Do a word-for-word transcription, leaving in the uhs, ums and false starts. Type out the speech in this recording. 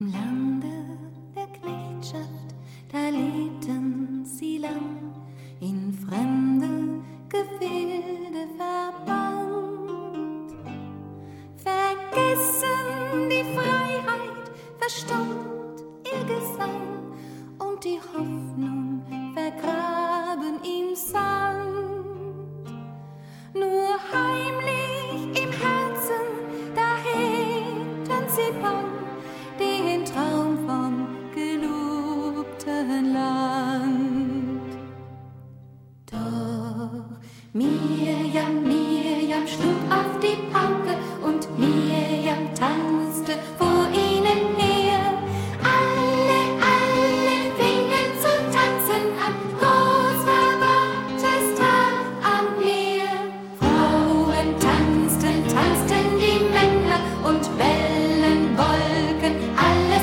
Im Lande der Knechtschaft, da lebten sie lang, in fremde Gefilde verbannt. Vergessen die Freiheit, verstummt ihr Gesang,